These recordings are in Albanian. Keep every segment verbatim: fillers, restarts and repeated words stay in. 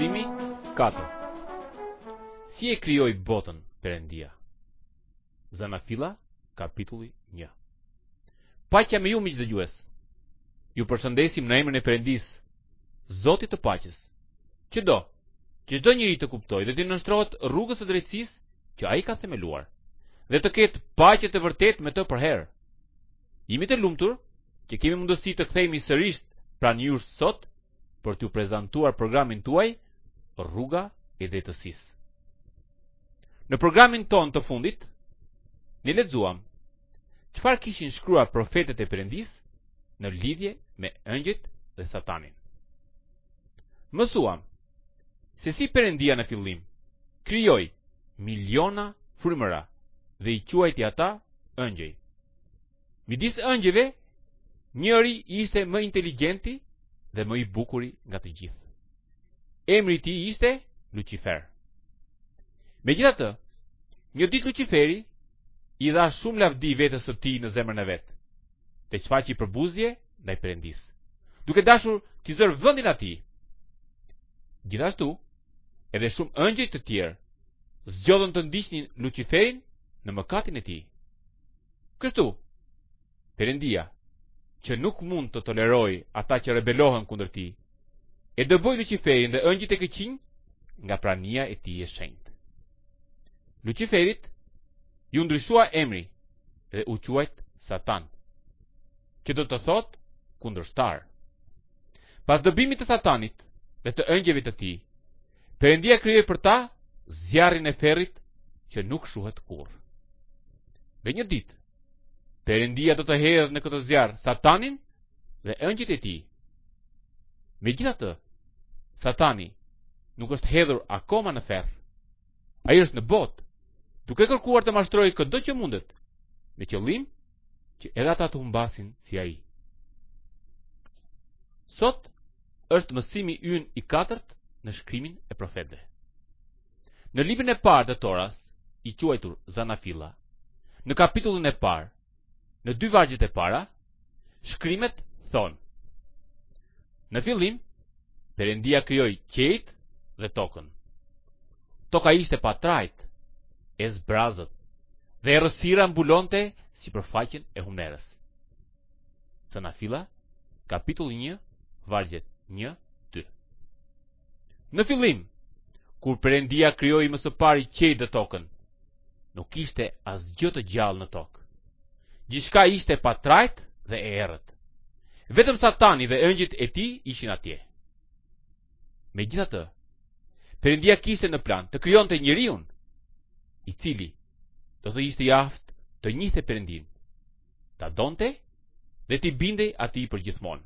Mësimi katër. Si e krijoi botën Perëndia? Zanafilla, kapitulli një. Paqja me ju, miq dëgjues. Ju përshëndesim në emrin e Perëndis, Zotit të paqes, që do që çdo njeri të kuptojë dhe të nënshtrohet rrugës së drejtësisë që ai ka themeluar, dhe të ketë paqe të vërtetë me të përherë. Jemi të lumtur që kemi mundësi të kthehemi sërish pranë jush sot për t'ju prezantuar programin tuaj Rruga e Drejtësisë. Në programin ton të fundit, ne lexuam çfarë kishin shkruar profetët e Perëndis në lidhje me ëngjëjt dhe Satanin. Mësuam se si Perëndia në fillim krijoi miliona frymëra dhe i quajti ata ëngjëj. Midis ëngjëjve, njëri ishte më inteligjenti dhe më i bukuri nga të gjithë. Emri i tij ishte Lucifer. Megjithatë, një ditë Luciferi i dha shumë lavdi vetes së tij në zemrën e vet, dhe shfaqi përbuzje ndaj Perëndis, duke dashur t'i zërë vendin atij. Gjithashtu, edhe shumë ëngjëj të tjerë zgjodhën të ndiqnin Luciferin në mëkatin e tij. Kështu, Perëndia, që nuk mund të tolerojë ata që rebelohen kundër tij, e dëboi Luciferin dhe ëngjëjt e këqij nga prania e tij e shenjtë. Luciferit ju ndryshua emri dhe u quajt Satan, që do të thotë kundërshtar. Pas dëbimit të Satanit dhe të ëngjëjve të tij, Perëndia krijoi për ta zjarrin e ferrit që nuk shuhet kurrë. Dhe një ditë, Perëndia do të hedhë në këtë zjarr Satanin dhe ëngjëjt e tij. Megjithatë, Satani nuk është hedhur akoma në ferr. Ai është në botë, duke kërkuar të mashtrojë çdo që mundet, me qëllim që edhe ata të humbasin si ai. Sot është mësimi ynë i katërt në shkrimin e profetëve. Në librin e parë të Toras, i quajtur Zanafilla, në kapitullin e parë, në dy vargjet e para, shkrimet thonë: Në fillim, Perëndia krijoi qiejt dhe tokën. Toka ishte pa trajt, e zbrazët, dhe errësira mbulonte sipërfaqen e humnerës. Zanafilla, kapitulli një, vargjet një dy. Në fillim, kur Perëndia krijoi më së pari qiejt dhe tokën, nuk ishte asgjë të gjallë në tokë. Gjithçka ishte pa trajt dhe e errët. Vetëm Satani dhe ëngjëjt e tij ishin atje. Megjithatë, Perëndia kishte në plan të krijonte njeriu, i cili do të ishte i aftë të njihte Perëndin, ta donte dhe t'i bindej atij përgjithmonë.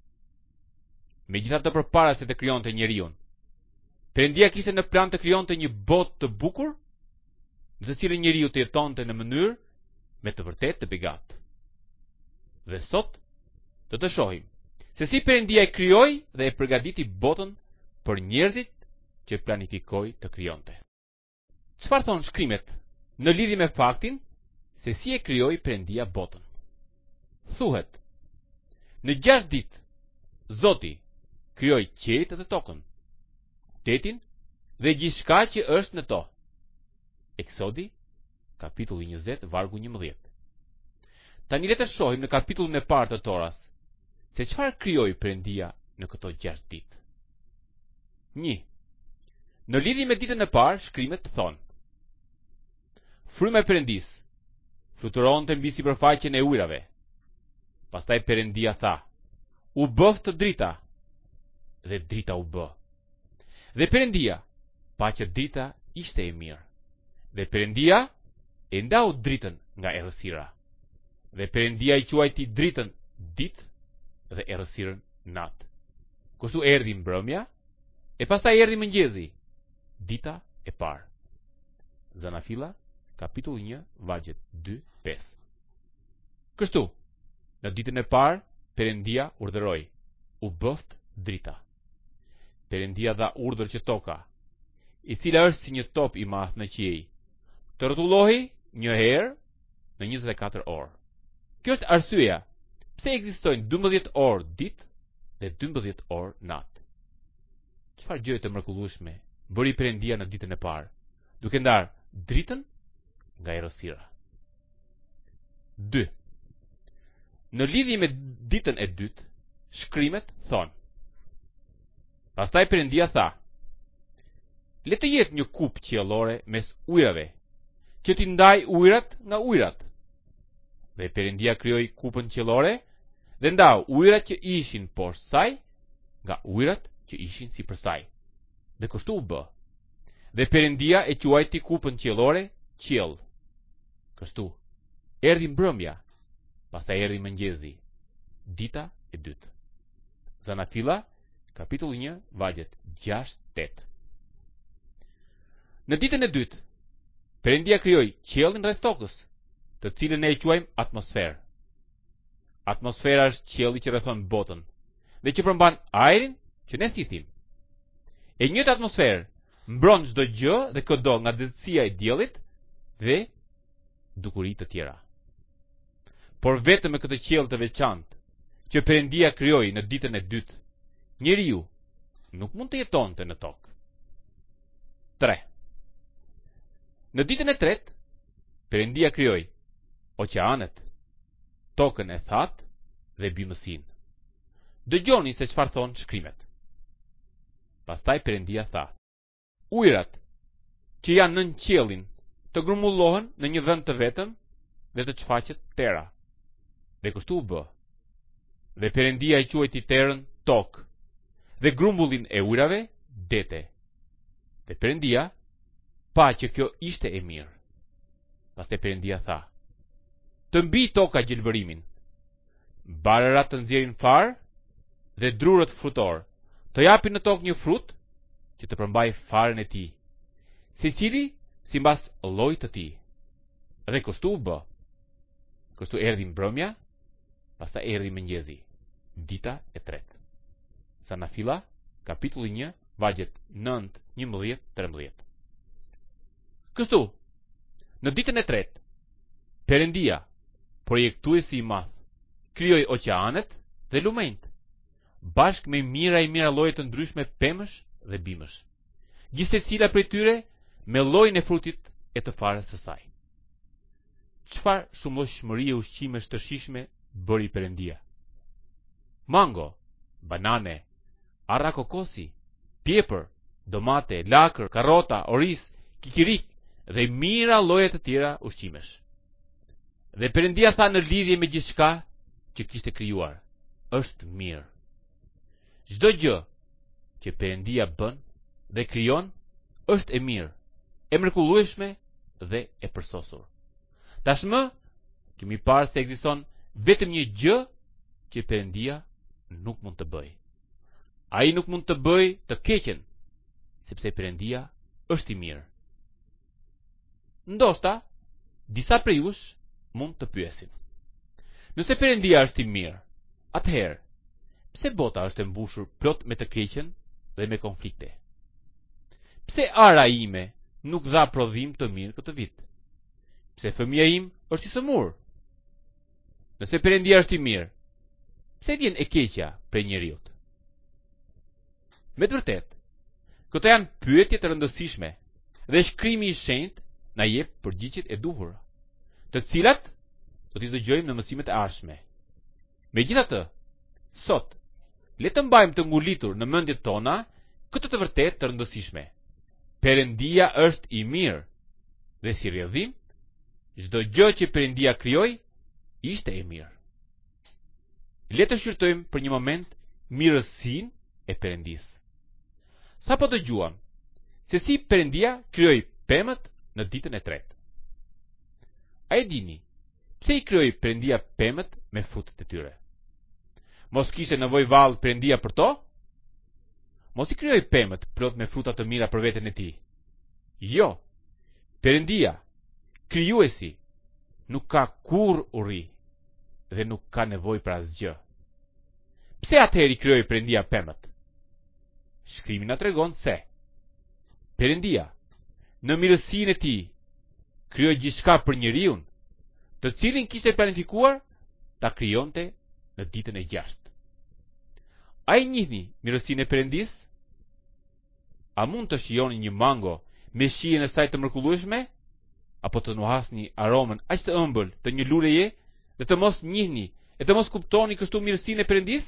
Megjithatë, përpara se të krijonte njeriu, Perëndia kishte në plan të krijonte një botë të bukur, në të cilën njeriu të jetonte në mënyrë me të vërtetë të begatë. Dhe sot do të shohim se si Perëndia e krijoi dhe e përgatiti botën për njerëzit që planifikoi të krijonte. Çfarë thon shkrimet në lidhje me faktin se si e krijoi Perëndia botën? Thuhet: Në gjashtë ditë Zoti krijoi qiejt dhe tokën, detin dhe gjithçka që është në to. Eksodi, kapitulli njëzet, vargu njëmbëdhjetë. Tani le të shohim në kapitullin e parë të Toras se çfarë krijoi Perëndia në këto gjashtë ditë. një. Në lidhje me ditën e parë, shkrimet thonë: Fryma e Perëndis fluturonte mbi sipërfaqen e ujrave. Pastaj Perëndia tha: U bëf të drita, dhe drita u bë. Dhe Perëndia pa që drita ishte e mirë. Dhe Perëndia e ndau dritën nga errësira. Dhe Perëndia i quajti dritën ditë dhe errësirën natë. Kështu erdhi mbrëmja, e pastaj erdhi mëngjesi, dita e parë. Zanafilla, kapitulli një, vargjet dy pesë. Kështu, në ditën e parë, Perëndia urdhëroi: U bëft drita. Perëndia dha urdhër që toka, i cila është si një top i madh në qiej, të rrotullohej një herë në njëzet e katër orë. Kjo është arsyeja pse ekzistojnë dymbëdhjetë orë ditë dhe dymbëdhjetë orë natë. Çfarë gjë të mrekullueshme bëri Perëndia në ditën e parë, duke ndarë dritën nga errësira. dy. Në lidhje me ditën e dytë, shkrimet thonë: pastaj Perëndia tha: le të jetë një kupë qiellore mes ujrave, që t'i ndaj ujrat nga ujrat. Dhe Perëndia krijoi kupën qiellore dhe ndau ujrat që ishin poshtë saj nga ujrat që ishin sipër saj. Dhe kështu u bë. Dhe Perëndia e quajti kupën qiellore qiell. Kështu erdhi mbrëmja, pastaj erdhi mëngjesi, dita e dytë. Zanafilla, kapitulli një, vargjet gjashtë tetë. Në ditën e dytë, Perëndia krijoi qiellin rreth tokës, të cilën ne e quajmë atmosferë. Atmosfera është qielli që rrethon botën dhe që përmban ajrin që ne thithim. E njëjta atmosferë mbron çdo gjë dhe kudo nga dëtësia e diellit dhe dukuri të tjera. Por vetëm me këtë qiell të veçantë që Perëndia krijoi në ditën e dytë, njeriu nuk mund të jetonte në tokë. tre. Në ditën e tretë, Perëndia krijoi oqeanet, tokën e thatë dhe bimësin. Dëgjoni se çfarë thon shkrimet. Pastaj Perëndia tha: ujrat që janë nën qiellin të grumbullohen në një vend të vetëm dhe të çfaqet tera. Dhe kështu u bë. Dhe Perëndia i quajti terën tokë dhe grumbullin e ujrave dete. Dhe Perëndia pa që kjo ishte e mirë. Pastaj Perëndia tha: të mbi toka gjelbërimin, barërat të nxjerrin far dhe drurët frutor të japin në tokë një frut që të përmbaj farën e tij, secili sipas llojit të tij. Dhe kështu u bë. Kështu erdhi mbrëmja, pastaj erdhi mëngjesi, dita e tretë. Zanafilla, kapitulli një, vargjet nëntë, njëmbëdhjetë, trembëdhjetë. Kështu, në ditën e tretë, Perëndia, projektuesi i madh, krijoi oqeanet dhe lumenjt, bashkë me mira e mira lloje të ndryshme pemësh dhe bimësh, gjithsecila prej tyre me llojin e frutit e të farës së saj. Çfarë shumëllojshmërie ushqimesh të shijshme bëri Perëndia? Mango, banane, arra kokosi, pjepër, domate, lakër, karrota, oriz, kikirik dhe mira lloje të tjera ushqimesh. Dhe Perëndia tha në lidhje me gjithçka që kishte krijuar: është mirë. Çdo gjë që Perëndia bën dhe krijon është e mirë, e mrekullueshme dhe e përsosur. Tashmë kemi parë se ekziston vetëm një gjë që Perëndia nuk mund të bëjë. Ai nuk mund të bëjë të keqen, sepse Perëndia është i mirë. Ndoshta disa prej jush mund të pyesin: nëse Perëndia është i mirë, atëherë pse bota është e mbushur plot me të keqen dhe me konflikte? Pse ara ime nuk dha prodhim të mirë këtë vit? Pse fëmia im është i sëmur? Nëse Perëndia është i mirë, pse vjen e keqja prej njeriut? Me të vërtetë, këto janë pyetje të rëndësishme dhe shkrimi i shenjtë na jep përgjigjet e duhura, të cilat do t'i dëgjojmë në mësimet e ardhshme. Megjithatë, sot le të mbajmë të ngulitur në mendjet tona këtë të vërtetë të rëndësishme: Perëndia është i mirë dhe si rrjedhim, çdo gjë që Perëndia krijoi ishte e mirë. Le të shqyrtojmë për një moment mirësinë e Perëndisë. Sapo dëgjuam se si Perëndia krijoi pemët në ditën e tretë. A e dini pse i krijoi Perëndia pemët me frutet e tyre? Mos kishte nevojë vallë Perëndia për to? Mos i krijoi pemët plot me fruta të mira për veten e tij. Jo. Perëndia, krijuesi, nuk ka kurrë urri dhe nuk ka nevojë për asgjë. Pse atëherë i krijoi Perëndia pemët? Shkrimi na tregon se Perëndia, në mirësinë e tij, krijoi gjithçka për njeriu, të cilin kishte planifikuar ta krijonte në ditën e gjashtë. A i njihni mirësinë e Perëndisë? A mund të shijoni një mango me shijen e saj të mrekullueshme, apo të nuhasni aromën aq të ëmbël të një luleje dhe të mos njihni e të mos kuptoni kështu mirësinë e Perëndis?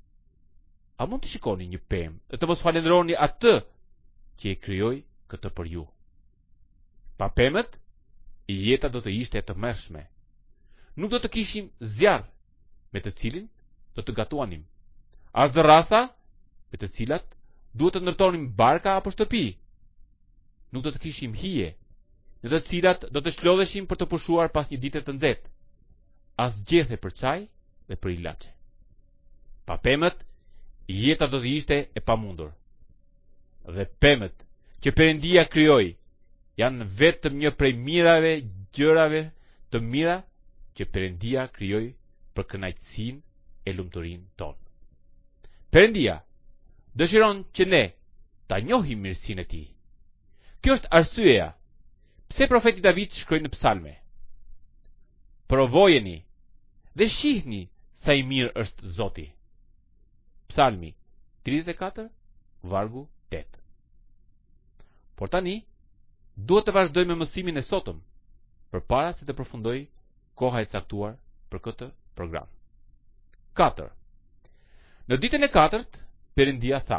A mund të shikoni një pemë dhe të mos falenderoni atë që e krijoi këtë për ju? Pa pemët, jeta do të ishte e tmerrshme. Nuk do të kishim zjarr me të cilin do të gatuanim, as dërratha me të cilat duhet të ndërtonim barka apo shtëpi. Nuk do të kishim hije në të cilat do të shlodheshim për të pushuar pas një dite të nxehtë, as gjethe për çaj dhe për ilaçe. Pa pemët, jeta do të ishte e pamundur. Dhe pemët që Perëndia krijoi janë vetëm një prej mirave gjërave të mira që Perëndia krijoi për kënaqësinë e lumturinë tonë. Perëndia dëshiron që ne ta njohim mirësinë e tij. Kjo është arsyeja pse profeti David shkroi në psalme: Provojeni dhe shihni sa i mirë është Zoti. Psalmi tridhjetë e katër, vargu tetë. Por tani duhet të vazhdoj me mësimin e sotëm, përpara se të përfundoj koha e caktuar për këtë program. katër. Në ditën e katërt, Perëndia tha: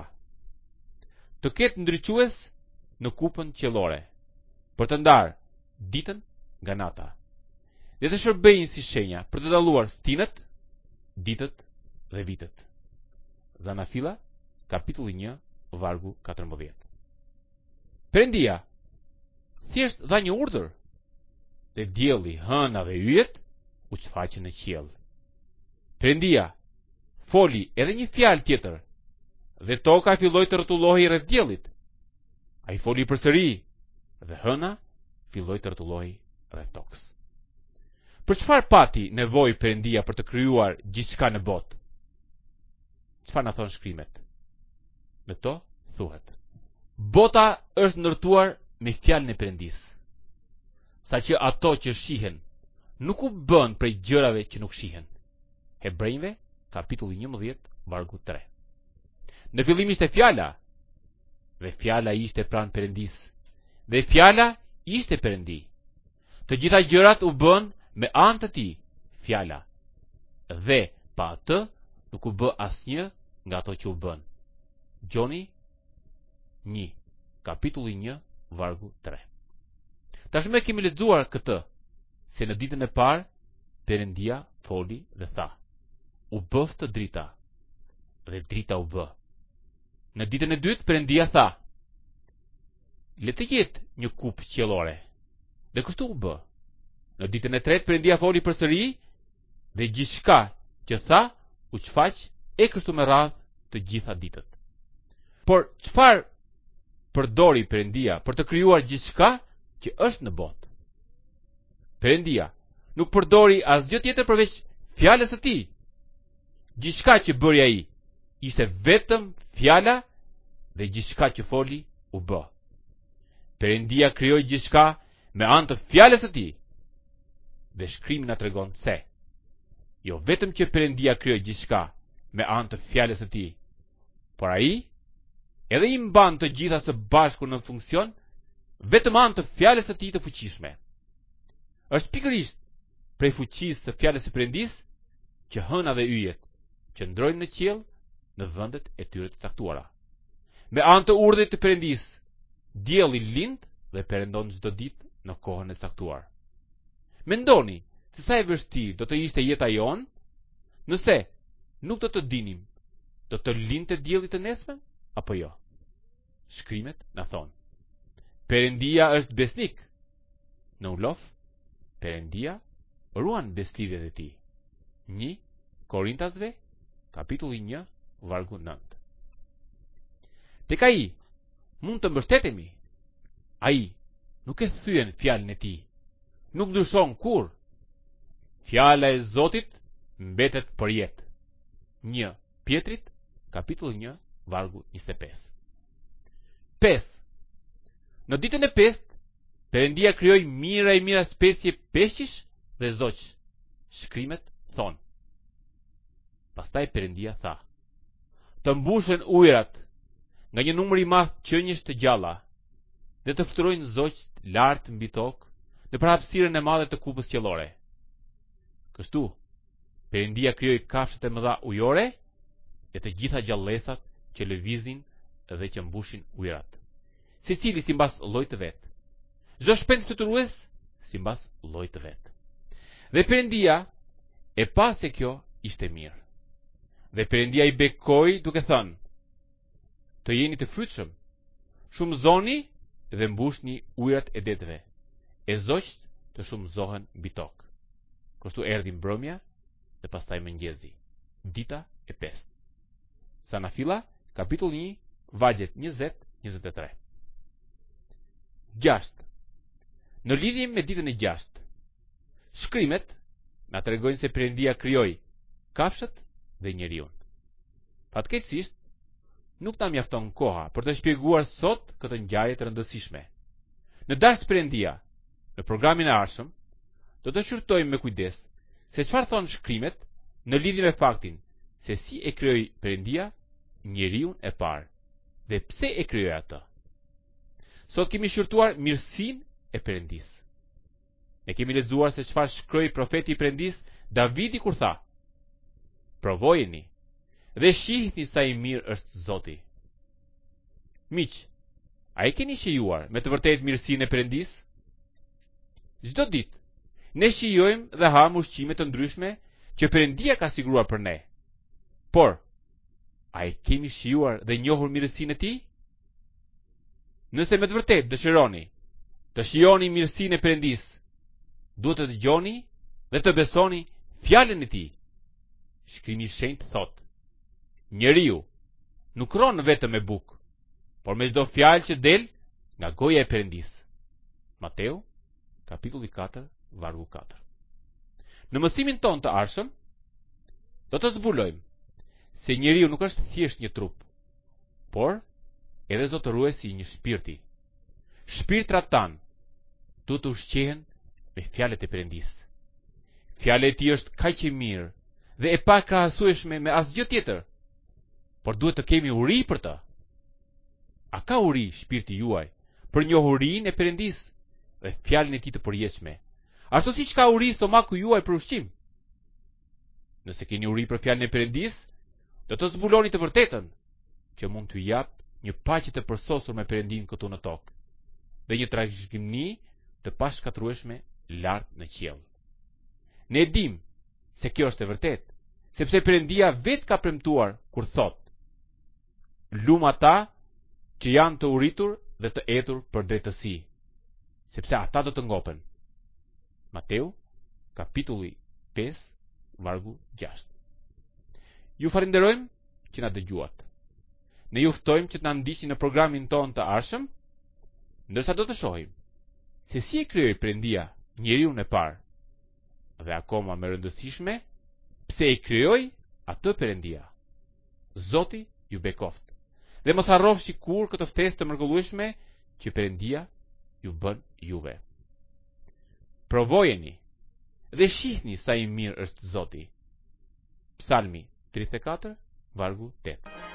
të ketë ndriçues në kupën qiellore, për të ndarë ditën nga nata, dhe të shërbejnë si shenja për të dalluar stinët, ditët dhe vitet. Zanafilla, kapitulli një, vargu katërmbëdhjetë. Perëndia thjesht dha një urdhër, dhe dielli, hëna dhe yjet u shfaqën në qiell. Perëndia foli edhe një fjalë tjetër, dhe toka filloi të rrotullohej rreth diellit. Ai foli përsëri, dhe hëna filloi të rrotullohej rreth tokës. Për çfarë pati nevojë Perëndia për të krijuar gjithçka në botë? Çfarë na thon shkrimet? Në to thuhet: bota është ndërtuar me fjalën e Perëndis, saqë ato që shihen nuk u bën prej gjërave që nuk shihen. Hebrejve, kapitulli njëmbëdhjetë, vargu tre. Në fillim ishte fjala, dhe fjala ishte pranë Perëndis, dhe fjala ishte Perëndi. Të gjitha gjërat u bën me anë të tij, fjala, dhe pa atë nuk u bë asnjë nga ato që u bën. Gjoni një, kapitulli një, vargu tre. Tashmë kemi lexuar këtë, se në ditën e parë Perëndia foli dhe tha: u bëftë drita, dhe drita u bë. Në ditën e dytë Perëndia tha: le të jetë një kupë qiellore, dhe kështu u bë. Në ditën e tretë Perëndia foli përsëri, dhe gjithçka që tha u shfaq e kështu me radhë të gjitha ditët. Por çfarë përdori Perëndia për të krijuar gjithçka që është në botë? Perëndia nuk përdori asgjë tjetër përveç fjalës së tij. Gjithçka që bëri ai ishte vetëm fjala, dhe gjithçka që foli u bë. Perëndia krijoi gjithçka me anë të fjalës së tij. Dhe shkrimi na tregon se jo vetëm që Perëndia krijoi gjithçka me anë të fjalës së tij, por ai edhe i mban të gjitha së bashku në funksion vetëm anë të fjalës së tij të fuqishme. Është pikërisht prej fuqisë së fjalës së Perëndis që hëna dhe yjet qëndrojnë në qiell në vendet e tyre të caktuara. Me anë të urdhrit të Perëndis, dielli lind dhe perëndon çdo ditë në kohën e caktuar. Mendoni se sa e vështirë do të ishte jeta jonë nëse nuk do të dinim do të lindte dielli të nesër apo jo. Shkrimet na thonë: Perëndia është besnik. Në ulof, Perëndia ruan beslidhjet e tij. një Korintasve, kapitulli një, vargu nëntë. Tek ai mund të mbështetemi. Ai nuk e thyen fjalën e tij, nuk ndryshon kur. Fjala e Zotit mbetet për jetë. një Pjetrit, kapitulli një, vargu njëzet e pesë. pesë Në ditën e pestë, Perëndia krijoi mira e mira specie peshqish dhe zoq. Shkrimet thonë: pastaj Perëndia tha: të mbushen ujërat nga një numër i madh qenish të gjalla dhe të fluturojnë zogjt lart mbi tokë në përhapësirën e madhe të kupës qiellore. Kështu, Perëndia krijoi kafshët e mëdha ujore e të gjitha gjallësat që lëvizin dhe që mbushin ujërat, secili simbas llojit të vet. Çdo shpend fluturues simbas llojit të vet. Dhe Perëndia e pa se kjo ishte mirë. Dhe Perëndia i bekoi duke thënë: "Të jeni të frytshëm, shumëzoni dhe mbushni ujërat e deteve, e zogjt të shumëzohen mbi tokë." Kështu erdhi mbrëmja dhe pastaj mëngjesi, dita e pestë. Sanafilla, kapitulli një, vargjet njëzet deri njëzet e tre. gjashtë. Në lidhje me ditën e gjashtë, shkrimet na tregojnë se Perëndia krijoi kafshët dhe njeriun. Fatkeqësisht, nuk na mjafton koha për të shpjeguar sot këtë ngjarje të rëndësishme. Në Dashtë Perëndia, në programin e ardhshëm, do të shqyrtojmë me kujdes se çfarë thon shkrimet në lidhje me faktin se si e krijoi Perëndia njeriun e parë dhe pse e krijoi atë. Sot kemi shqyrtuar mirësinë e Perëndisë. Ne kemi lexuar se çfarë shkroi profeti i Perëndisë Davidi kur tha: "Provojeni dhe shihni sa i mirë është Zoti." Miq, a e keni shijuar me të vërtetë mirësinë e Perëndisë? Çdo ditë ne shijojmë dhe ham ushqime të ndryshme që Perëndia ka siguruar për ne. Por, a e kemi shijuar dhe njohur mirësinë e Tij? Nëse me të vërtetë dëshironi të shijoni mirësinë e Perëndisë, duhet të dëgjoni dhe të besoni fjalën e Tij. Shkrimi i Shenjtë thotë: "Njeriu nuk rron vetëm me bukë, por me çdo fjalë që del nga goja e Perëndisë." Mateu, kapitulli katër, vargu katër. Në mësimin ton të ardhshëm, do të zbulojmë se njeriu nuk është thjesht një trup, por edhe zotëruesi i një shpirti. Shpirtrat tan duhet të ushqehen me fjalët e Perëndisë. Fjala e Tij është kaq e mirë dhe e pa krahasueshme me asgjë tjetër, por duhet të kemi uri për të. A ka uri shpirti juaj për njohurinë e Perëndisë dhe fjalën e Tij të përjetshme, ashtu siç ka uri stomaku juaj për ushqim? Nëse keni uri për fjalën e Perëndisë, do të zbuloni të vërtetën që mund t'ju jap një paqe të përsosur me Perëndin këtu në tokë dhe një trashëgimi të pashkatrueshme lart në qiell. Ne e dim se kjo është e vërtetë, sepse Perëndia vetë ka premtuar kur thotë: "Lum ata që janë të uritur dhe të etur për drejtësi, sepse ata do të ngopen." Mateu, kapitulli pesë, vargu gjashtë. Ju falenderojmë që na dëgjuat. Ne ju ftojmë që të na ndiqni në programin ton të ardhshëm, ndërsa do të shohim se si e krijoi Perëndia njeriun e parë, dhe akoma më rëndësishme, pse e krijoi atë Perëndia. Zoti ju bekoft. Dhe mos harrofshi kur këtë ftesë të mrekullueshme që Perëndia ju bën juve. Provojeni dhe shihni sa i mirë është Zoti. Psalmi tridhjetë e katër, vargu tetë.